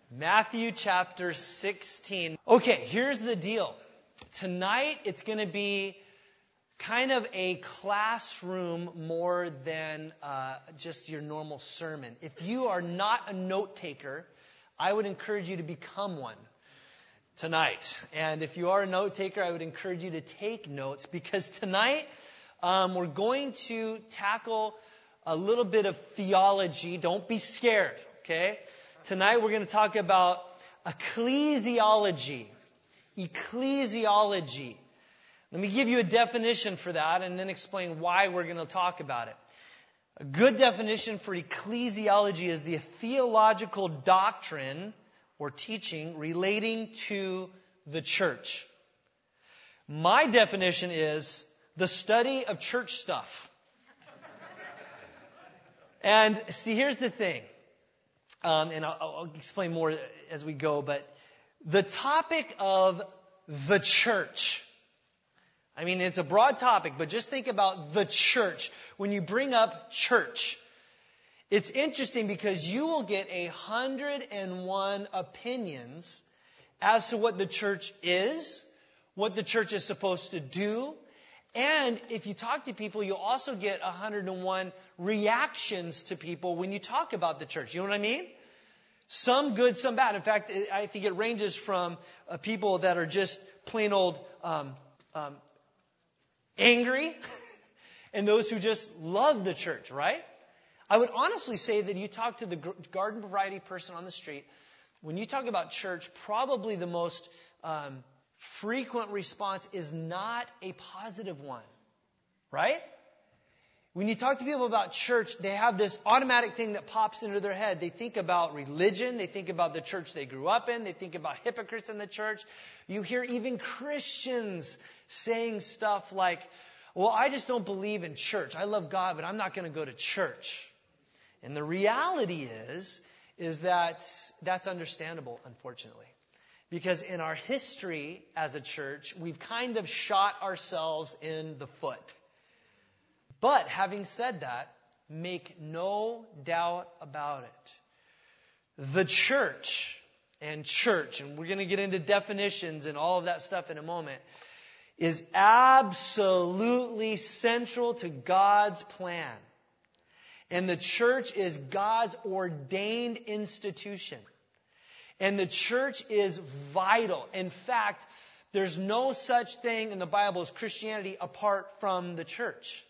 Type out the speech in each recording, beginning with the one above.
Matthew chapter 16. Okay, here's the deal. Tonight, it's going to be kind of a classroom more than just your normal sermon. If you are not a note taker, I would encourage you to become one tonight. And if you are a note taker, I would encourage you to take notes, because tonight we're going to tackle a little bit of theology. Don't be scared, okay? Tonight we're going to talk about ecclesiology. Ecclesiology. Let me give you a definition for that and then explain why we're going to talk about it. A good definition for ecclesiology is the theological doctrine or teaching relating to the church. My definition is the study of church stuff. And see, here's the thing. And I'll explain more as we go, but the topic of the church, I mean, it's a broad topic, but just think about the church. When you bring up church, it's interesting because you will get 101 opinions as to what the church is, what the church is supposed to do, and if you talk to people, you'll also get 101 reactions to people when you talk about the church. You know what I mean? Some good, some bad. In fact, I think it ranges from people that are just plain old angry and those who just love the church, right? I would honestly say that you talk to the garden variety person on the street, when you talk about church, probably the most frequent response is not a positive one, right? When you talk to people about church, they have this automatic thing that pops into their head. They think about religion. They think about the church they grew up in. They think about hypocrites in the church. You hear even Christians saying stuff like, well, I just don't believe in church. I love God, but I'm not going to go to church. And the reality is that that's understandable, unfortunately. Because in our history as a church, we've kind of shot ourselves in the foot. But having said that, make no doubt about it. The church, and we're going to get into definitions and all of that stuff in a moment, is absolutely central to God's plan. And the church is God's ordained institution. And the church is vital. In fact, there's no such thing in the Bible as Christianity apart from the church.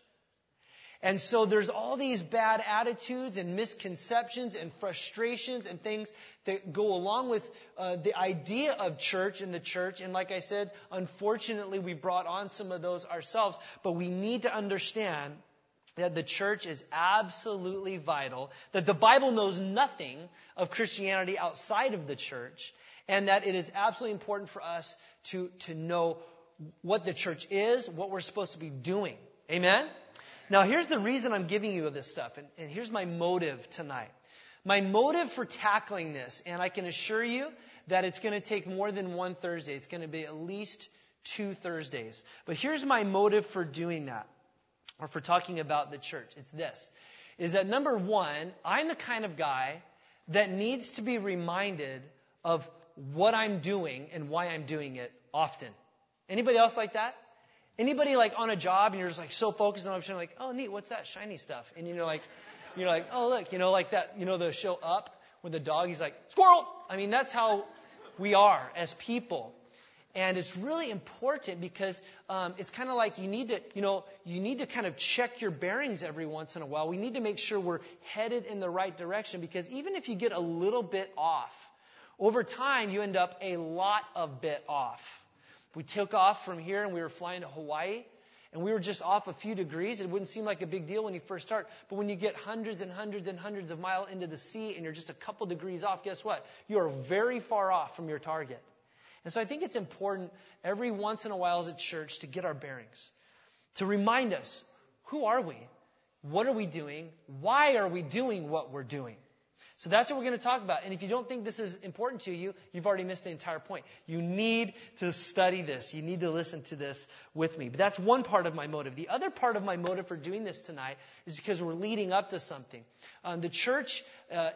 And so there's all these bad attitudes and misconceptions and frustrations and things that go along with the idea of church and the church. And like I said, unfortunately, we brought on some of those ourselves. But we need to understand that the church is absolutely vital, that the Bible knows nothing of Christianity outside of the church, and that it is absolutely important for us to know what the church is, what we're supposed to be doing. Amen? Now, here's the reason I'm giving you this stuff, and here's my motive tonight. My motive for tackling this, and I can assure you that it's going to take more than one Thursday. It's going to be at least 2 Thursdays. But here's my motive for doing that, or for talking about the church. It's this, is that number one, I'm the kind of guy that needs to be reminded of what I'm doing and why I'm doing it often. Anybody else like that? Anybody like on a job and you're just like so focused on something like, oh neat, what's that shiny stuff? And you're like, oh look, like that, the show Up with the dog, he's like, squirrel! I mean, that's how we are as people. And it's really important because it's kind of like you need to kind of check your bearings every once in a while. We need to make sure we're headed in the right direction, because even if you get a little bit off, over time you end up a lot of bit off. We took off from here and we were flying to Hawaii, and we were just off a few degrees. It wouldn't seem like a big deal when you first start, but when you get hundreds and hundreds and hundreds of miles into the sea and you're just a couple degrees off, guess what? You are very far off from your target. And so I think it's important every once in a while as a church to get our bearings, to remind us, who are we? What are we doing? Why are we doing what we're doing? So that's what we're going to talk about. And if you don't think this is important to you, you've already missed the entire point. You need to study this. You need to listen to this with me. But that's one part of my motive. The other part of my motive for doing this tonight is because we're leading up to something. The church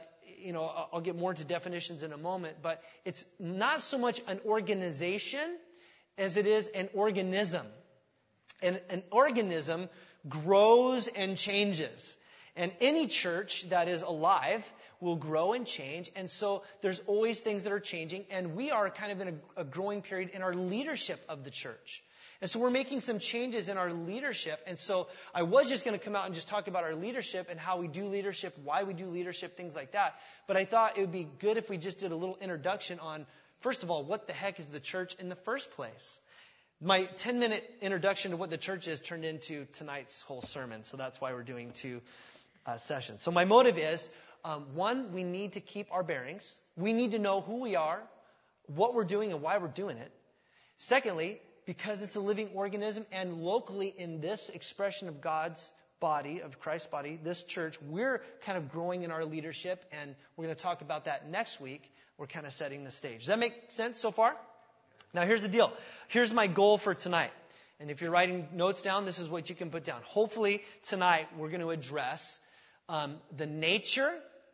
I'll get more into definitions in a moment, but it's not so much an organization as it is an organism. And an organism grows and changes. And any church that is alive will grow and change. And so there's always things that are changing. And we are kind of in a growing period in our leadership of the church. And so we're making some changes in our leadership. And so I was just going to come out and just talk about our leadership and how we do leadership, why we do leadership, things like that. But I thought it would be good if we just did a little introduction on, first of all, what the heck is the church in the first place? My 10-minute introduction to what the church is turned into tonight's whole sermon. So that's why we're doing 2 sessions. So my motive is, one, we need to keep our bearings. We need to know who we are, what we're doing, and why we're doing it. Secondly, because it's a living organism, and locally in this expression of God's body, of Christ's body, this church, we're kind of growing in our leadership, and we're going to talk about that next week. We're kind of setting the stage. Does that make sense so far? Now, here's the deal. Here's my goal for tonight. And if you're writing notes down, this is what you can put down. Hopefully, tonight, we're going to address the nature,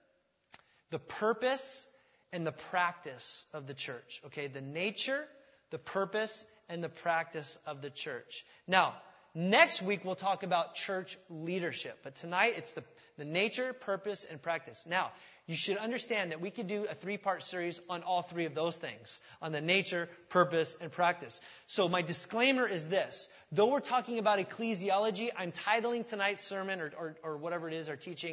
the purpose, and the practice of the church. Okay, the nature, the purpose, and the practice of the church. Now, next week, we'll talk about church leadership. But tonight, it's the nature, purpose, and practice. Now, you should understand that we could do a 3-part series on all 3 of those things, on the nature, purpose, and practice. So my disclaimer is this. Though we're talking about ecclesiology, I'm titling tonight's sermon, or whatever it is, our teaching,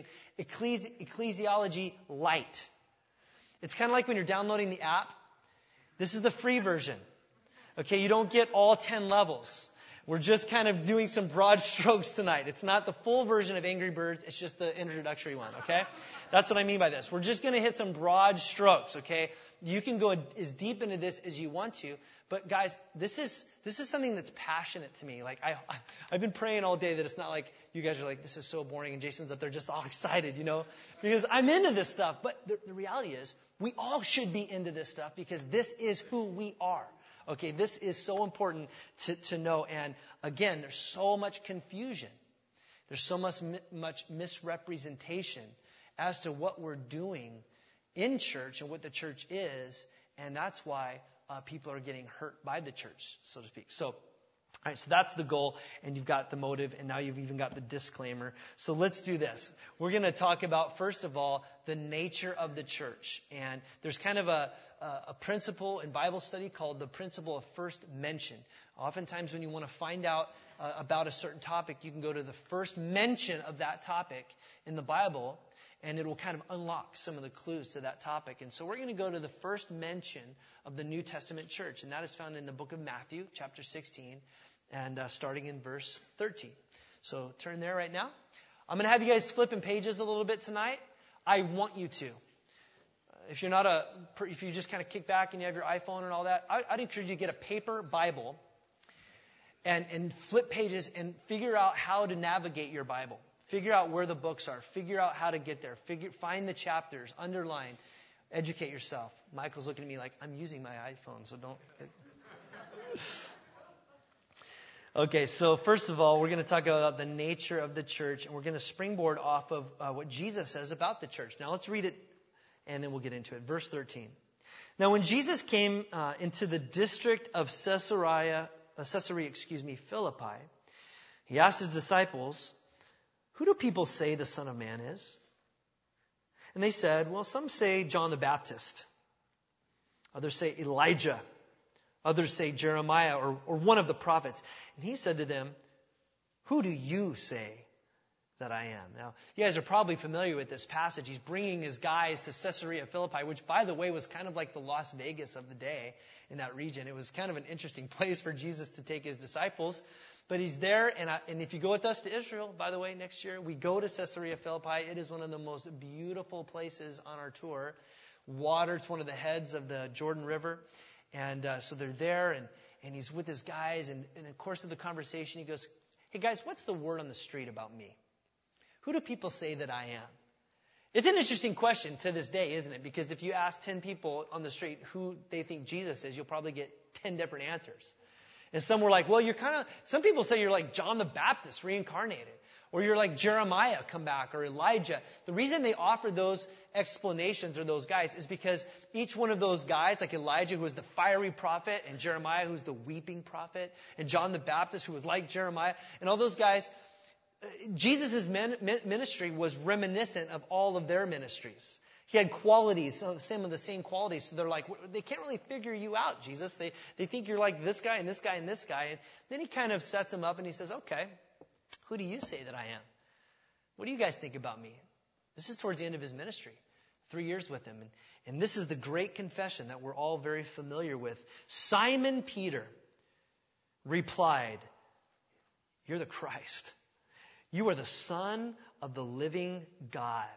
Ecclesiology Light. It's kind of like when you're downloading the app. This is the free version. Okay, you don't get all 10 levels. We're just kind of doing some broad strokes tonight. It's not the full version of Angry Birds. It's just the introductory one, okay? That's what I mean by this. We're just going to hit some broad strokes, okay? You can go as deep into this as you want to. But guys, this is something that's passionate to me. Like, I've been praying all day that it's not like you guys are like, this is so boring, and Jason's up there just all excited, because I'm into this stuff. But the reality is, we all should be into this stuff because this is who we are. Okay, this is so important to know. And again, there's so much confusion. There's so much misrepresentation as to what we're doing in church and what the church is. And that's why people are getting hurt by the church, so to speak. So, all right, so that's the goal, and you've got the motive, and now you've even got the disclaimer. So let's do this. We're going to talk about, first of all, the nature of the church. And there's kind of a principle in Bible study called the principle of first mention. Oftentimes when you want to find out about a certain topic, you can go to the first mention of that topic in the Bible, and it will kind of unlock some of the clues to that topic. And so we're going to go to the first mention of the New Testament church, and that is found in the book of Matthew, chapter 16, and starting in verse 13. So turn there right now. I'm going to have you guys flipping pages a little bit tonight. I want you to. If you just kind of kick back and you have your iPhone and all that, I'd encourage you to get a paper Bible and flip pages and figure out how to navigate your Bible. Figure out where the books are. Figure out how to get there. Find the chapters. Underline. Educate yourself. Michael's looking at me like, I'm using my iPhone, so don't. Okay, so first of all, we're going to talk about the nature of the church, and we're going to springboard off of what Jesus says about the church. Now let's read it, and then we'll get into it. Verse 13. Now when Jesus came into the district of Caesarea, Philippi, he asked his disciples, "Who do people say the Son of Man is?" And they said, "Well, some say John the Baptist. Others say Elijah. Others say Jeremiah or one of the prophets." And he said to them, "Who do you say that I am?" Now, you guys are probably familiar with this passage. He's bringing his guys to Caesarea Philippi, which, by the way, was kind of like the Las Vegas of the day in that region. It was kind of an interesting place for Jesus to take his disciples. But he's there, and if you go with us to Israel, by the way, next year, we go to Caesarea Philippi. It is one of the most beautiful places on our tour. Water, it's one of the heads of the Jordan River. And so they're there, and he's with his guys, and in the course of the conversation, he goes, "Hey guys, what's the word on the street about me? Who do people say that I am?" It's an interesting question to this day, isn't it? Because if you ask 10 people on the street who they think Jesus is, you'll probably get 10 different answers. And some were like, well, some people say you're like John the Baptist reincarnated. Or you're like Jeremiah, come back, or Elijah. The reason they offer those explanations or those guys is because each one of those guys, like Elijah, who was the fiery prophet, and Jeremiah, who's the weeping prophet, and John the Baptist, who was like Jeremiah, and all those guys, Jesus' ministry was reminiscent of all of their ministries. He had qualities, some of the same qualities. So they're like, they can't really figure you out, Jesus. They think you're like this guy and this guy and this guy. And then he kind of sets them up and he says, okay, who do you say that I am? What do you guys think about me? This is towards the end of his ministry. 3 years with him. And this is the great confession that we're all very familiar with. Simon Peter replied, you're the Christ. You are the Son of the living God.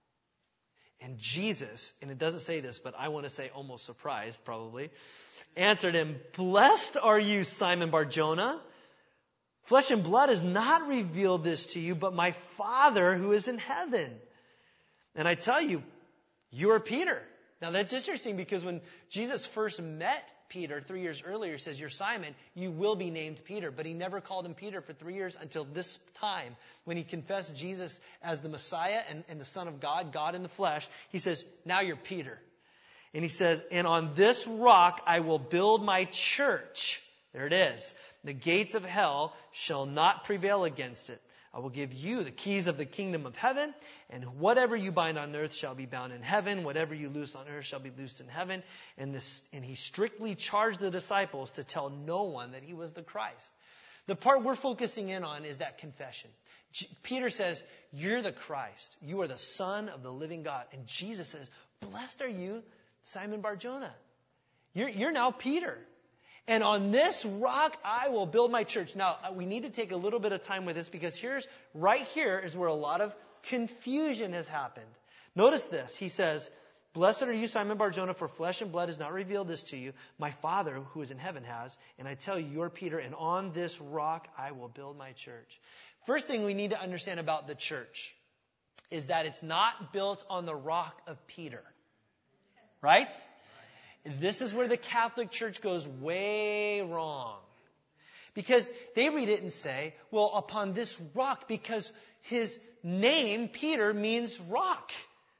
And Jesus, and it doesn't say this, but I want to say almost surprised probably, answered him, blessed are you, Simon Bar-Jonah. Flesh and blood has not revealed this to you, but my Father who is in heaven. And I tell you, you are Peter. Now that's interesting because when Jesus first met Peter 3 years earlier, he says, you're Simon, you will be named Peter. But he never called him Peter for 3 years until this time when he confessed Jesus as the Messiah and the Son of God, God in the flesh. He says, now you're Peter. And he says, and on this rock I will build my church. There it is. The gates of hell shall not prevail against it. I will give you the keys of the kingdom of heaven, and whatever you bind on earth shall be bound in heaven. Whatever you loose on earth shall be loosed in heaven. And he strictly charged the disciples to tell no one that he was the Christ. The part we're focusing in on is that confession. Peter says, you're the Christ. You are the Son of the living God. And Jesus says, blessed are you, Simon Bar-Jonah. You're now Peter. And on this rock, I will build my church. Now, we need to take a little bit of time with this because right here is where a lot of confusion has happened. Notice this. He says, blessed are you, Simon Bar-Jonah, for flesh and blood has not revealed this to you. My Father who is in heaven has. And I tell you, you're Peter, and on this rock I will build my church. First thing we need to understand about the church is that it's not built on the rock of Peter. Right? This is where the Catholic Church goes way wrong. Because they read it and say, well, upon this rock, because his name, Peter, means rock.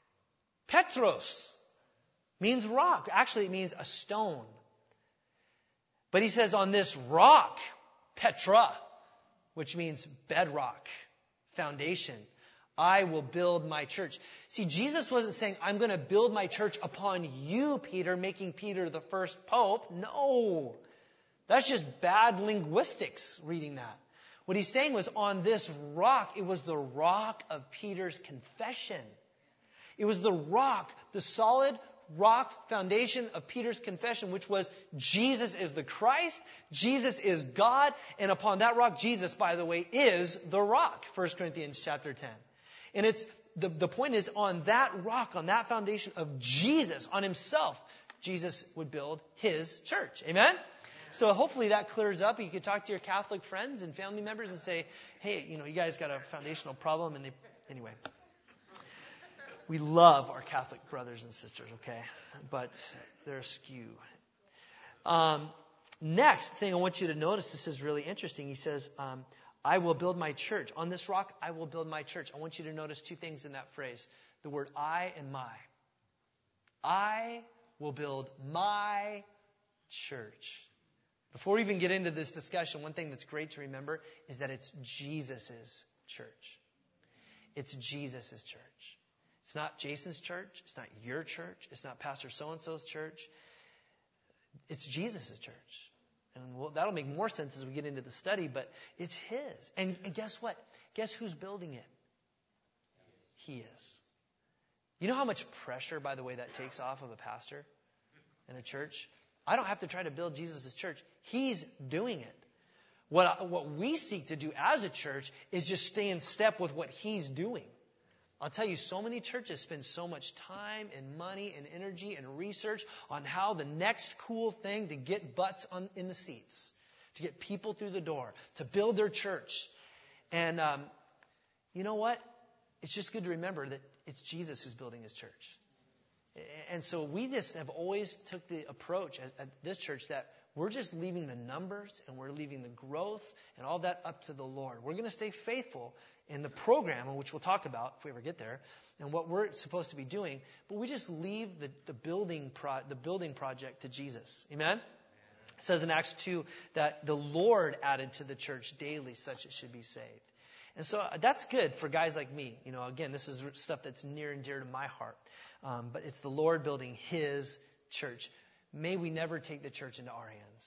Petros means rock. Actually, it means a stone. But he says on this rock, Petra, which means bedrock, foundation, I will build my church. See, Jesus wasn't saying, I'm going to build my church upon you, Peter, making Peter the first pope. No, that's just bad linguistics reading that. What he's saying was on this rock, it was the rock of Peter's confession. It was the rock, the solid rock foundation of Peter's confession, which was Jesus is the Christ, Jesus is God, and upon that rock, Jesus, by the way, is the rock. 1 Corinthians chapter 10. And it's the point is on that rock, on that foundation of Jesus, on himself, Jesus would build his church. Amen? So hopefully that clears up. You can talk to your Catholic friends and family members and say, hey, you guys got a foundational problem. And anyway, we love our Catholic brothers and sisters, okay? But they're askew. Next thing I want you to notice, this is really interesting. He says, I will build my church. On this rock, I will build my church. I want you to notice two things in that phrase. The word I and my. I will build my church. Before we even get into this discussion, one thing that's great to remember is that it's Jesus' church. It's Jesus' church. It's not Jason's church. It's not your church. It's not Pastor so-and-so's church. It's Jesus' church. And that'll make more sense as we get into the study, but it's his. And guess what? Guess who's building it? He is. You know how much pressure, by the way, that takes off of a pastor in a church? I don't have to try to build Jesus' church. He's doing it. What we seek to do as a church is just stay in step with what he's doing. I'll tell you, so many churches spend so much time and money and energy and research on how the next cool thing to get butts in the seats, to get people through the door, to build their church. And you know what? It's just good to remember that it's Jesus who's building his church. And so we just have always took the approach at this church that we're just leaving the numbers and we're leaving the growth and all that up to the Lord. We're going to stay faithful in the program, which we'll talk about if we ever get there, and what we're supposed to be doing. But we just leave the building project to Jesus. Amen? It says in Acts 2 that the Lord added to the church daily such it should be saved. And so that's good for guys like me. Again, this is stuff that's near and dear to my heart. But it's the Lord building His church. May we never take the church into our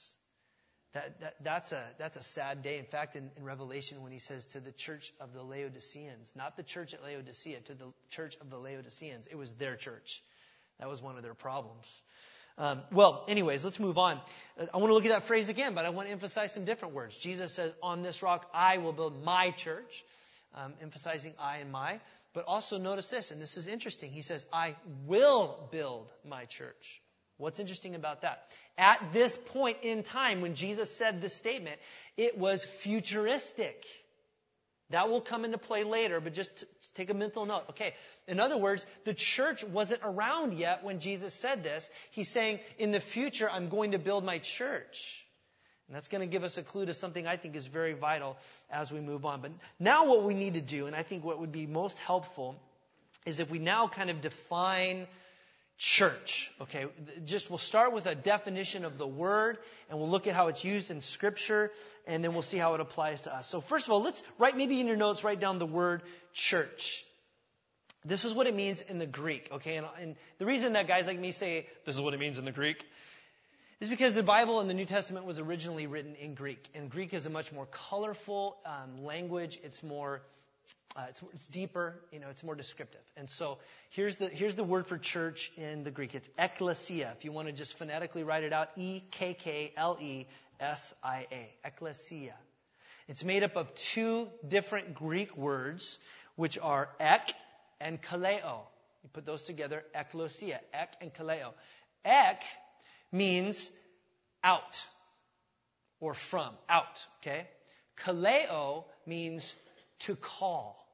hands. That's a sad day. In fact, in Revelation, when He says to the church of the Laodiceans, not the church at Laodicea, to the church of the Laodiceans, it was their church. That was one of their problems. Anyways, let's move on. I want to look at that phrase again, but I want to emphasize some different words. Jesus says, on this rock, I will build my church, emphasizing I and my. But also notice this, and this is interesting. He says, I will build my church. What's interesting about that? At this point in time, when Jesus said this statement, it was futuristic. That will come into play later, but just take a mental note. Okay. In other words, the church wasn't around yet when Jesus said this. He's saying, in the future, I'm going to build my church. And that's going to give us a clue to something I think is very vital as we move on. But now what we need to do, and I think what would be most helpful, is if we now kind of define church. Okay, we'll start with a definition of the word, and we'll look at how it's used in Scripture, and then we'll see how it applies to us. So first of all, let's maybe in your notes, write down the word church. This is what it means in the Greek, okay? And the reason that guys like me say, this is what it means in the Greek, is because the Bible in the New Testament was originally written in Greek. And Greek is a much more colorful language. It's more, it's deeper, it's more descriptive. And so here's the word for church in the Greek. It's ekklesia. If you want to just phonetically write it out, ekklesia, ekklesia. It's made up of two different Greek words, which are ek and kaleo. You put those together, ekklesia, ek and kaleo. Ek means out or from, out, okay? Kaleo means to call.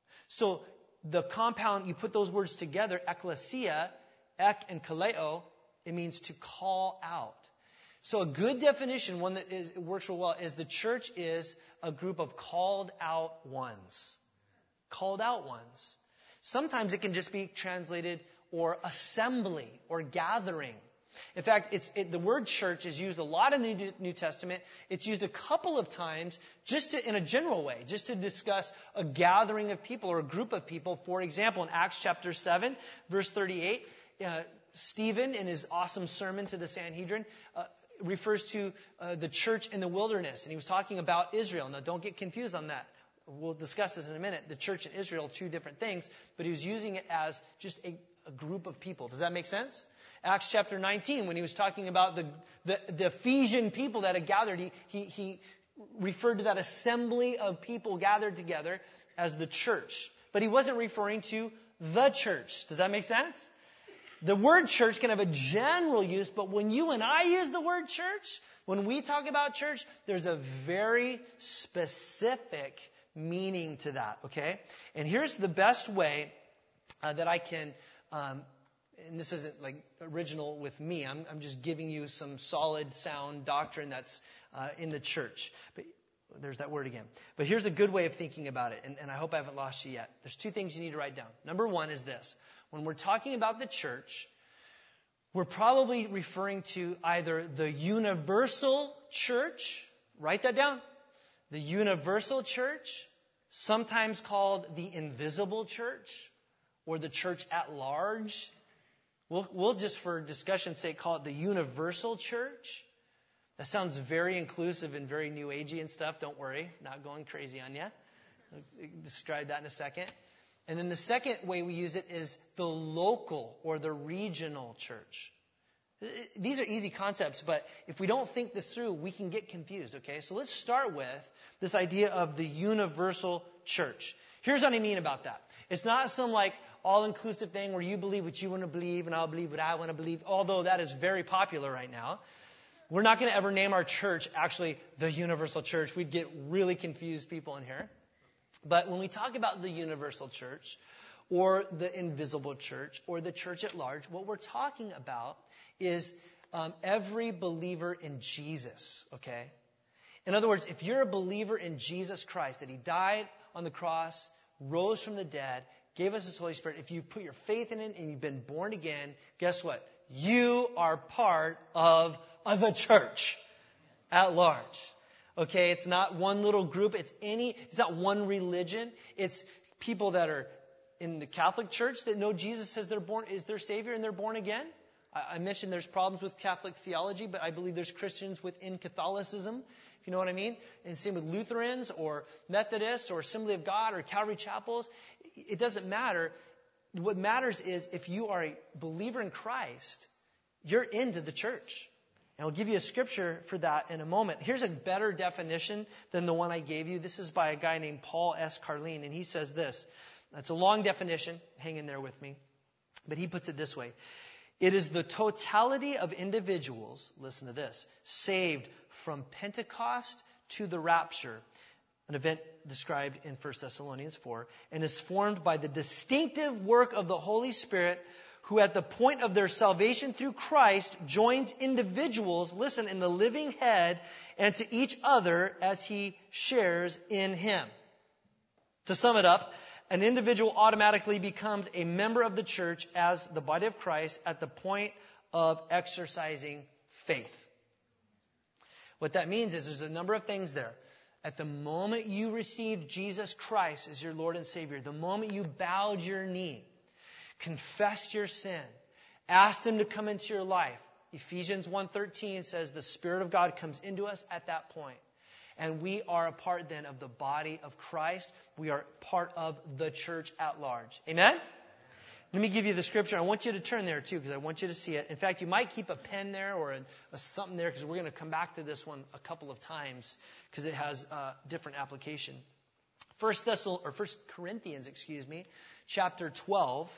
So the compound, you put those words together, ekklesia, ek and kaleo, it means to call out. So a good definition, one that works real well, is the church is a group of called out ones. Called out ones. Sometimes it can just be translated or assembly or gathering. In fact, the word church is used a lot in the New Testament. It's used a couple of times in a general way, just to discuss a gathering of people or a group of people. For example, in Acts chapter 7, verse 38, Stephen, in his awesome sermon to the Sanhedrin, refers to the church in the wilderness. And he was talking about Israel. Now, don't get confused on that. We'll discuss this in a minute. The church and Israel, two different things. But he was using it as just a group of people. Does that make sense? Acts chapter 19, when he was talking about the Ephesian people that had gathered, he referred to that assembly of people gathered together as the church. But he wasn't referring to the church. Does that make sense? The word church can have a general use, but when you and I use the word church, when we talk about church, there's a very specific meaning to that, okay? And here's the best way that I can, and this isn't like original with me, I'm just giving you some solid, sound doctrine that's in the church. But there's that word again. But here's a good way of thinking about it, and I hope I haven't lost you yet. There's two things you need to write down. Number one is this. When we're talking about the church, we're probably referring to either the universal church, write that down, the universal church, sometimes called the invisible church, or the church at large. We'll just, for discussion's sake, call it the universal church. That sounds very inclusive and very new agey and stuff. Don't worry, not going crazy on you. I'll describe that in a second. And then the second way we use it is the local or the regional church. These are easy concepts, but if we don't think this through, we can get confused, okay? So let's start with this idea of the universal church. Here's what I mean about that. It's not some like all-inclusive thing where you believe what you want to believe and I'll believe what I want to believe, although that is very popular right now. We're not going to ever name our church actually the universal church. We'd get really confused people in here. But when we talk about the universal church, or the invisible church or the church at large. What we're talking about is every believer in Jesus, okay? In other words, if you're a believer in Jesus Christ, that he died on the cross, rose from the dead, gave us his Holy Spirit, if you've put your faith in it and you've been born again, guess what? You are part of the church at large. Okay, it's not one little group. It's not one religion. It's people that are in the Catholic Church that know Jesus as is their Savior and they're born again. I mentioned there's problems with Catholic theology, but I believe there's Christians within Catholicism, if you know what I mean. And same with Lutherans or Methodists or Assembly of God or Calvary Chapels. It doesn't matter. What matters is if you are a believer in Christ, you're into the church. And I'll give you a scripture for that in a moment. Here's a better definition than the one I gave you. This is by a guy named Paul S. Carlin, and he says this. It's a long definition. Hang in there with me. But he puts it this way. It is the totality of individuals, listen to this, saved from Pentecost to the rapture, an event described in 1 Thessalonians 4, and is formed by the distinctive work of the Holy Spirit, who at the point of their salvation through Christ joins individuals, listen, in the living head and to each other as he shares in him. To sum it up, an individual automatically becomes a member of the church as the body of Christ at the point of exercising faith. What that means is there's a number of things there. At the moment you received Jesus Christ as your Lord and Savior, the moment you bowed your knee, confessed your sin, asked him to come into your life, Ephesians 1:13 says the Spirit of God comes into us at that point. And we are a part then of the body of Christ. We are part of the church at large. Amen? Let me give you the scripture. I want you to turn there too because I want you to see it. In fact, you might keep a pen there or a something there because we're going to come back to this one a couple of times because it has different application. 1 Corinthians, chapter 12,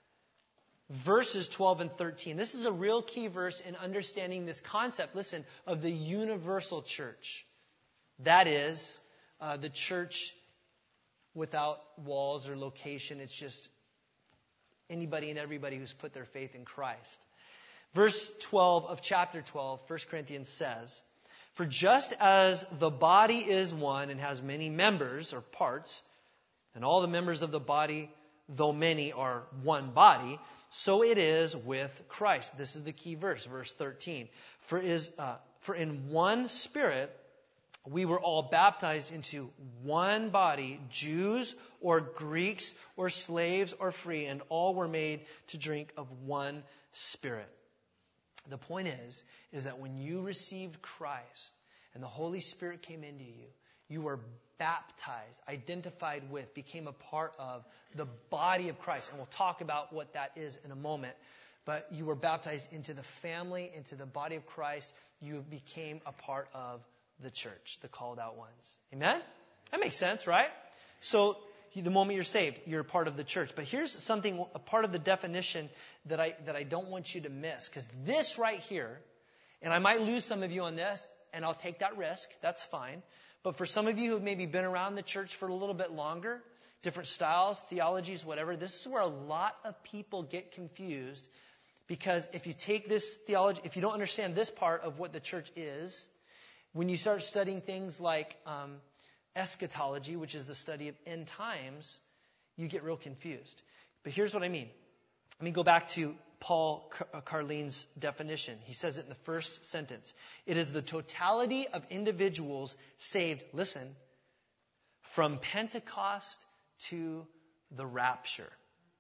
verses 12 and 13. This is a real key verse in understanding this concept, listen, of the universal church. That is the church without walls or location. It's just anybody and everybody who's put their faith in Christ. Verse 12 of chapter 12, 1 Corinthians says, "For just as the body is one and has many members or parts, and all the members of the body, though many, are one body, so it is with Christ." This is the key verse, verse 13. For in one Spirit we were all baptized into one body, Jews or Greeks or slaves or free, and all were made to drink of one Spirit. The point is that when you received Christ and the Holy Spirit came into you, you were baptized, identified with, became a part of the body of Christ. And we'll talk about what that is in a moment. But you were baptized into the family, into the body of Christ. You became a part of the church, the called out ones. Amen? That makes sense, right? So the moment you're saved, you're a part of the church. But here's something, a part of the definition that I don't want you to miss. Because this right here, and I might lose some of you on this, and I'll take that risk. That's fine. But for some of you who have maybe been around the church for a little bit longer, different styles, theologies, whatever, this is where a lot of people get confused. Because if you take this theology, if you don't understand this part of what the church is, when you start studying things like eschatology, which is the study of end times, you get real confused. But here's what I mean. Let me go back to Paul Carlin's definition. He says it in the first sentence. It is the totality of individuals saved, listen, from Pentecost to the rapture.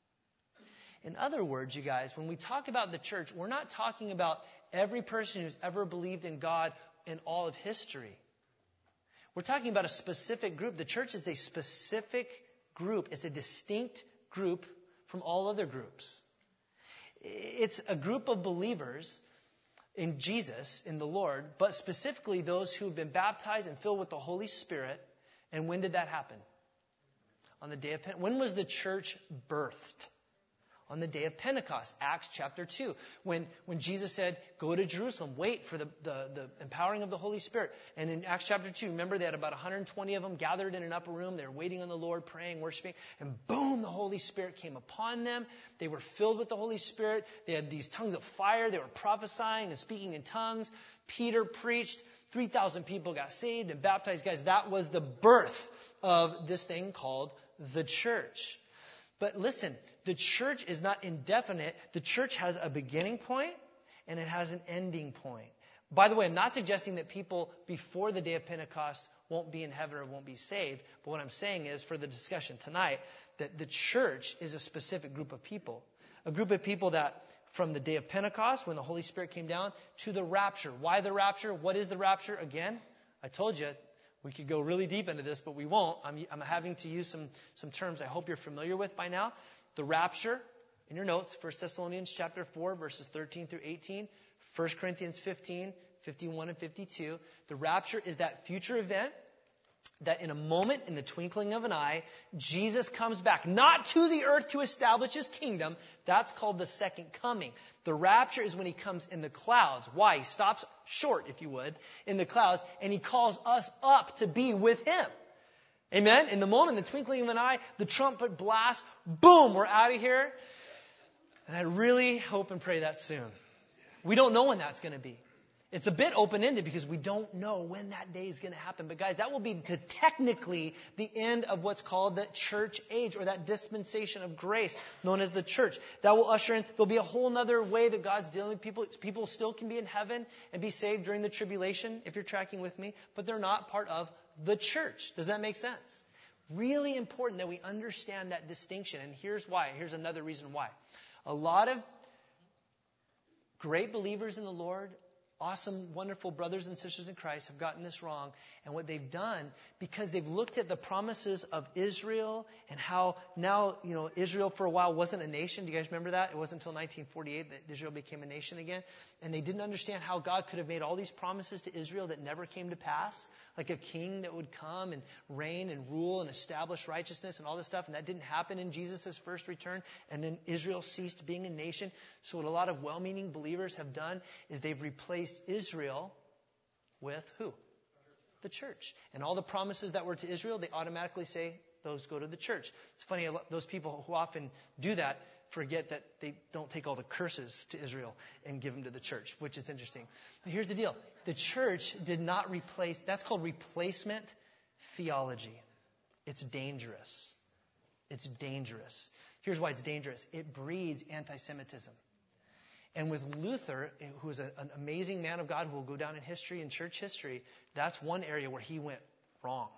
In other words, you guys, when we talk about the church, we're not talking about every person who's ever believed in God in all of history. We're talking about a specific group. The church is a specific group. It's a distinct group from all other groups. It's a group of believers in Jesus, in the Lord, but specifically those who have been baptized and filled with the Holy Spirit. And when did that happen? On the day of Pentecost. When was the church birthed? on the day of Pentecost, Acts chapter 2, when Jesus said, go to Jerusalem, wait for the empowering of the Holy Spirit. And in Acts chapter 2, remember they had about 120 of them gathered in an upper room. They were waiting on the Lord, praying, worshiping. And boom, the Holy Spirit came upon them. They were filled with the Holy Spirit. They had these tongues of fire. They were prophesying and speaking in tongues. Peter preached. 3,000 people got saved and baptized. Guys, that was the birth of this thing called the church. But listen, the church is not indefinite. The church has a beginning point and it has an ending point. By the way, I'm not suggesting that people before the day of Pentecost won't be in heaven or won't be saved. But what I'm saying is, for the discussion tonight, that the church is a specific group of people. A group of people that from the day of Pentecost, when the Holy Spirit came down, to the rapture. Why the rapture? What is the rapture? Again, I told you, we could go really deep into this, but we won't. I'm having to use some terms I hope you're familiar with by now. The rapture, in your notes, 1 Thessalonians chapter 4, verses 13 through 18, 1 Corinthians 15, 51 and 52. The rapture is that future event that in a moment, in the twinkling of an eye, Jesus comes back, not to the earth to establish his kingdom. That's called the second coming. The rapture is when he comes in the clouds. Why? He stops short, if you would, in the clouds, and he calls us up to be with him. Amen? In the moment, in the twinkling of an eye, the trumpet blasts, boom, we're out of here. And I really hope and pray that soon. We don't know when that's going to be. It's a bit open-ended because we don't know when that day is going to happen. But guys, that will be technically the end of what's called the church age, or that dispensation of grace known as the church. That will usher in, there'll be a whole other way that God's dealing with people. People still can be in heaven and be saved during the tribulation, if you're tracking with me, but they're not part of the church. Does that make sense? Really important that we understand that distinction. And here's why. Here's another reason why. A lot of great believers in the Lord, awesome, wonderful brothers and sisters in Christ have gotten this wrong. And what they've done, because they've looked at the promises of Israel and how now, Israel for a while wasn't a nation. Do you guys remember that? It wasn't until 1948 that Israel became a nation again. And they didn't understand how God could have made all these promises to Israel that never came to pass. Like a king that would come and reign and rule and establish righteousness and all this stuff. And that didn't happen in Jesus' first return. And then Israel ceased being a nation. So what a lot of well-meaning believers have done is they've replaced Israel with who? The church. And all the promises that were to Israel, they automatically say those go to the church. It's funny, those people who often do that forget that they don't take all the curses to Israel and give them to the church, which is interesting. But here's the deal. The church did not replace, that's called replacement theology. It's dangerous. It's dangerous. Here's why it's dangerous. It breeds anti-Semitism. And with Luther, who is an amazing man of God who will go down in history, in church history, that's one area where he went wrong.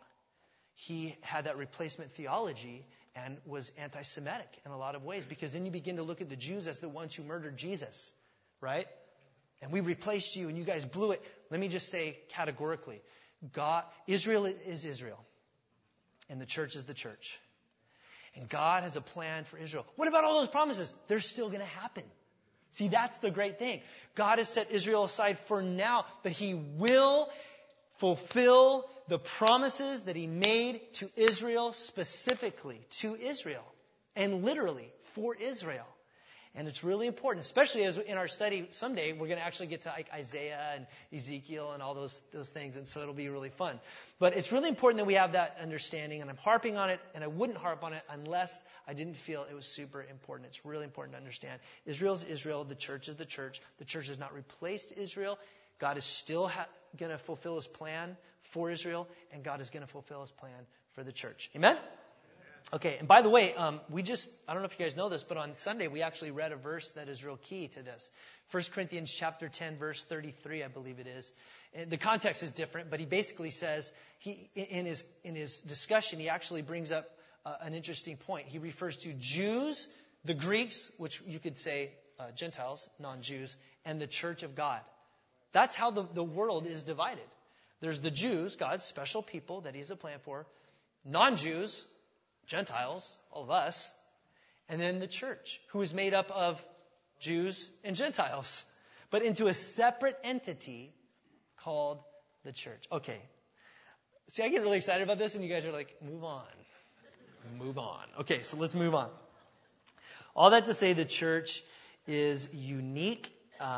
He had that replacement theology and was anti-Semitic in a lot of ways, because then you begin to look at the Jews as the ones who murdered Jesus, right? And we replaced you and you guys blew it. Let me just say categorically, Israel is Israel and the church is the church. And God has a plan for Israel. What about all those promises? They're still going to happen. See, that's the great thing. God has set Israel aside for now, but he will fulfill the promises that he made to Israel, specifically to Israel, and literally for Israel. And it's really important, especially as in our study someday, we're going to actually get to like Isaiah and Ezekiel and all those things, and so it'll be really fun. But it's really important that we have that understanding, and I'm harping on it, and I wouldn't harp on it unless I didn't feel it was super important. It's really important to understand. Israel is Israel, the church is the church. The church has not replaced Israel. God is still going to fulfill his plan for Israel, and God is going to fulfill his plan for the church. Amen? Okay, and by the way, I don't know if you guys know this, but on Sunday we actually read a verse that is real key to this. 1 Corinthians chapter 10, verse 33, I believe it is. And the context is different, but he basically says, in his discussion, he actually brings up an interesting point. He refers to Jews, the Greeks, which you could say Gentiles, non-Jews, and the church of God. That's how the world is divided. There's the Jews, God's special people that he has a plan for, non-Jews, Gentiles, all of us, and then the church, who is made up of Jews and Gentiles, but into a separate entity called the church. Okay. See, I get really excited about this, and you guys are like, move on. Move on. Okay, so let's move on. All that to say, the church is unique.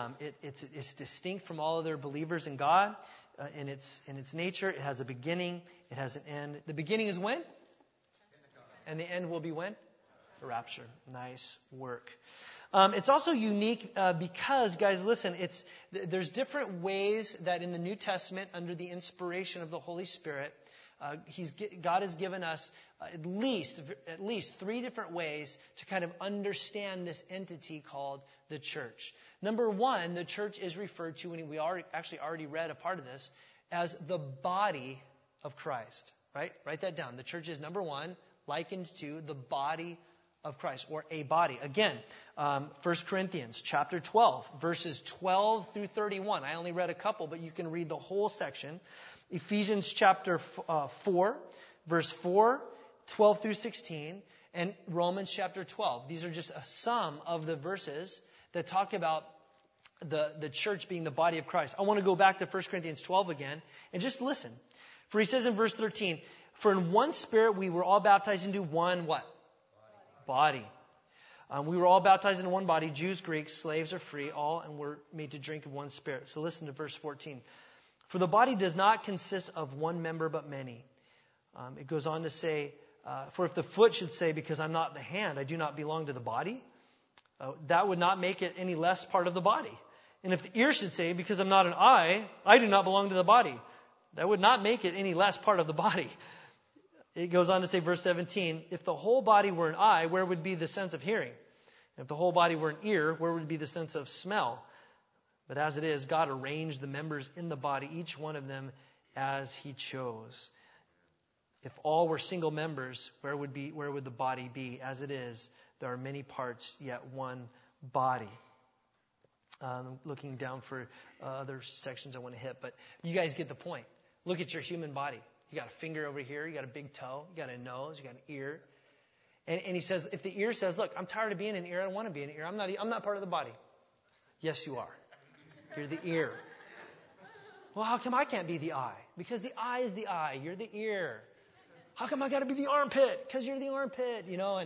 It's distinct from all other believers in God in its nature. It has a beginning. It has an end. The beginning is when? And the end will be when? The rapture. Nice work. It's also unique because, guys, listen, there's different ways that in the New Testament, under the inspiration of the Holy Spirit, God has given us at least 3 different ways to kind of understand this entity called the church. Number 1, the church is referred to, and we already read a part of this, as the body of Christ. Right? Write that down. The church is, number 1, likened to the body of Christ, or a body. Again, 1 Corinthians chapter 12, verses 12 through 31. I only read a couple, but you can read the whole section. Ephesians chapter 4, verse 4, 12 through 16, and Romans chapter 12. These are just some of the verses that talk about the church being the body of Christ. I want to go back to 1 Corinthians 12 again and just listen. For he says in verse 13, for in one Spirit we were all baptized into one what? Body. We were all baptized into one body, Jews, Greeks, slaves or free, all, and were made to drink of one Spirit. So listen to verse 14. For the body does not consist of one member but many. It goes on to say, for if the foot should say, because I'm not the hand, I do not belong to the body, that would not make it any less part of the body. And if the ear should say, because I'm not an eye, I do not belong to the body, that would not make it any less part of the body. It goes on to say, verse 17, if the whole body were an eye, where would be the sense of hearing? And if the whole body were an ear, where would be the sense of smell? But as it is, God arranged the members in the body, each one of them as he chose. If all were single members, where would the body be? As it is, there are many parts, yet one body. Looking down for other sections I want to hit, but you guys get the point. Look at your human body. You got a finger over here, you got a big toe, you got a nose, you got an ear. And he says, if the ear says, look, I'm tired of being an ear, I don't want to be an ear, I'm not part of the body. Yes, you are. You're the ear. Well, how come I can't be the eye? Because the eye is the eye, you're the ear. How come I got to be the armpit? Because you're the armpit, you know.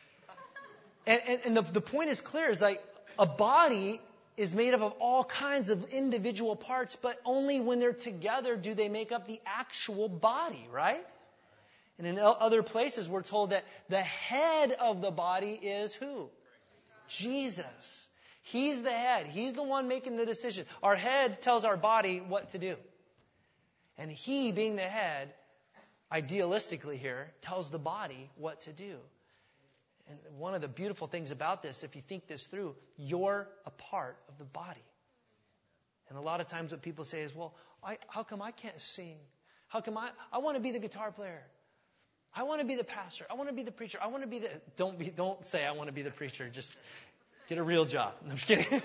And the point is clear, is like a body is made up of all kinds of individual parts, but only when they're together do they make up the actual body, right? And in other places, we're told that the head of the body is who? Jesus. He's the head. He's the one making the decision. Our head tells our body what to do. And he, being the head, idealistically here, tells the body what to do. And one of the beautiful things about this, if you think this through, you're a part of the body. And a lot of times what people say is, well, how come I can't sing? How come I want to be the guitar player? I want to be the pastor. I want to be the preacher. I want to be the... Don't say I want to be the preacher. Just get a real job. I'm just kidding.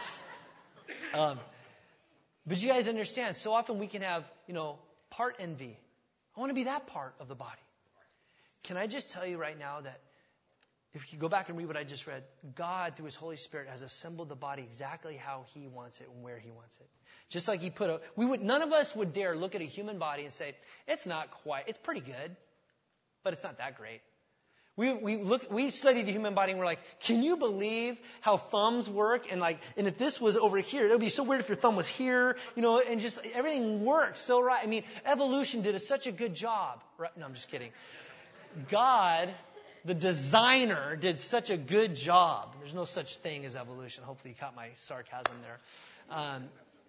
But you guys understand, so often we can have, part envy. I want to be that part of the body. Can I just tell you right now that if you go back and read what I just read, God, through his Holy Spirit, has assembled the body exactly how he wants it and where he wants it. Just like he none of us would dare look at a human body and say, it's pretty good, but it's not that great. We study the human body and we're like, can you believe how thumbs work? And if this was over here, it would be so weird if your thumb was here, and just everything works so right. I mean, evolution did such a good job. Right? No, I'm just kidding. God, the designer, did such a good job. There's no such thing as evolution. Hopefully you caught my sarcasm there.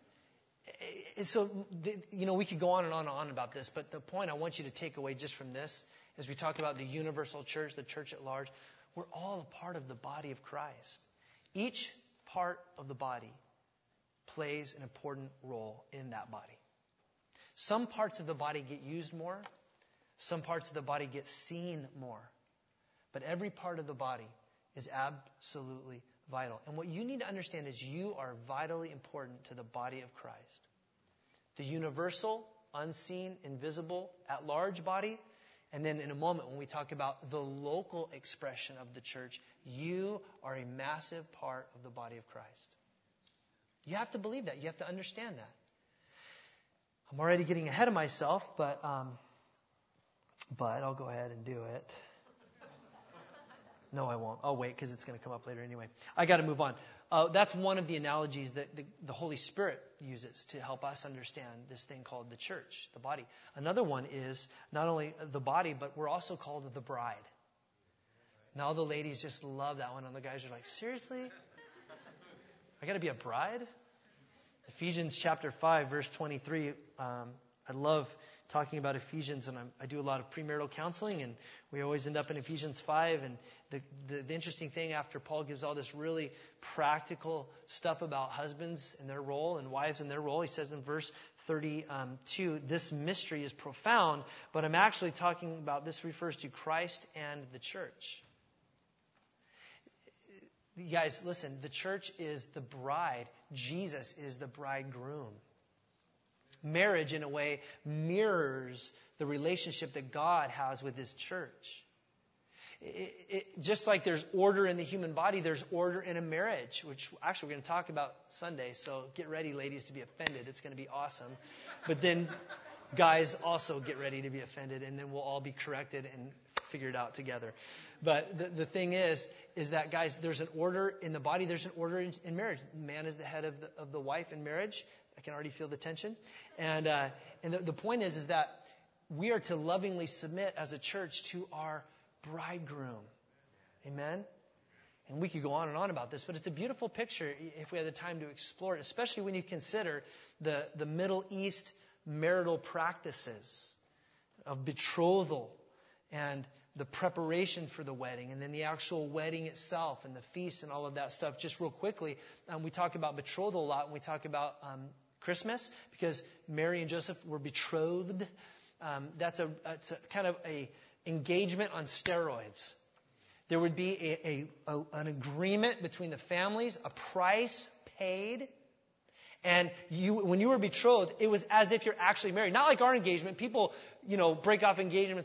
We could go on and on and on about this, but the point I want you to take away just from this, as we talk about the universal church, the church at large, we're all a part of the body of Christ. Each part of the body plays an important role in that body. Some parts of the body get used more. Some parts of the body get seen more. But every part of the body is absolutely vital. And what you need to understand is you are vitally important to the body of Christ. The universal, unseen, invisible, at large body. And then in a moment when we talk about the local expression of the church, you are a massive part of the body of Christ. You have to believe that. You have to understand that. I'm already getting ahead of myself, but I'll go ahead and do it. No, I won't. I'll wait because it's going to come up later anyway. I got to move on. That's one of the analogies that the Holy Spirit uses to help us understand this thing called the church, the body. Another one is not only the body, but we're also called the bride. Now the ladies just love that one, and the guys are like, seriously? I got to be a bride? Ephesians chapter 5, verse 23. I love talking about Ephesians, and I do a lot of premarital counseling, and we always end up in Ephesians 5. And the interesting thing, after Paul gives all this really practical stuff about husbands and their role and wives and their role, he says in verse 32, this mystery is profound, but I'm actually talking about, this refers to Christ and the church. You guys, listen, the church is the bride. Jesus is the bridegroom. Marriage, in a way, mirrors the relationship that God has with His church. Just like there's order in the human body, there's order in a marriage, which actually we're going to talk about Sunday. So get ready, ladies, to be offended. It's going to be awesome. But then guys also get ready to be offended, and then we'll all be corrected and figure it out together. But the thing is that, guys, there's an order in the body. There's an order in marriage. Man is the head of the wife in marriage. I can already feel the tension. And the point is that we are to lovingly submit as a church to our bridegroom. Amen? And we could go on and on about this, but it's a beautiful picture if we had the time to explore it, especially when you consider the Middle East marital practices of betrothal and the preparation for the wedding, and then the actual wedding itself and the feast and all of that stuff. Just real quickly, we talk about betrothal a lot when we talk about Christmas, because Mary and Joseph were betrothed. It's a kind of a engagement on steroids. There would be an agreement between the families, a price paid. And when you were betrothed, it was as if you're actually married. Not like our engagement. People, break off engagements